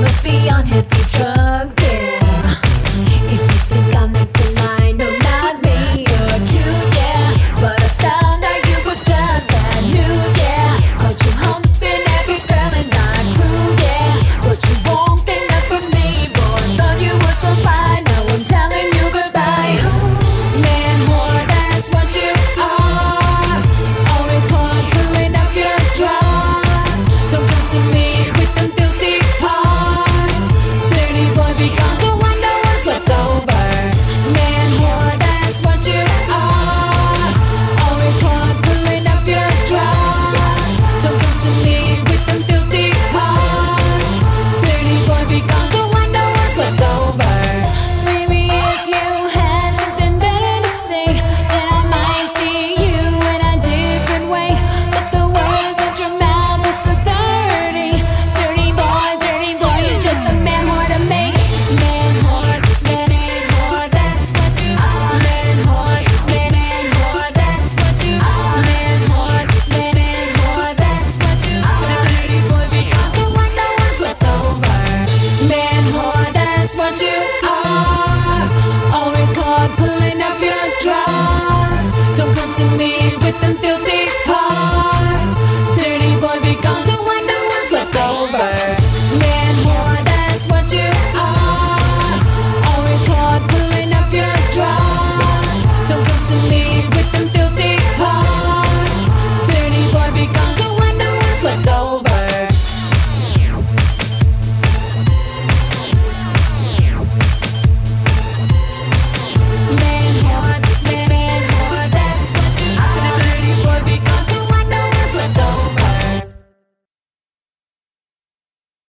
must be on heavy drugs, yeah. If you think I'm next in line, no, not me. You're cute, yeah, but I found out you were just bad news, yeah. Caught you humping every girl in our crew, yeah. But you won't think that for me, boy. Thought you were so fine, now I'm telling you goodbye. Man, whore, that's what you are. Always caught pulling up your drawers. So come to me with them filthy paws. Dirty boy, be gone, so I know what's left over. Man, whore, that's what you are. Always caught pulling up your drawers. So come to me with them filthy paws. Dirty boy, be gone, so I know what's left over. Maybe if you had something better to say, then I might see you in a different way. But the words out your mouth are so dirty. Dirty boy, you're just a man whore to me. Man whore, that's what you are. Man whore, that's what you are. Man whore, that's what you are. Dirty boy, be gone, so I know what's left over. Man whore, that's what you are. Always caught pulling up your drawers. So come to me with them filthy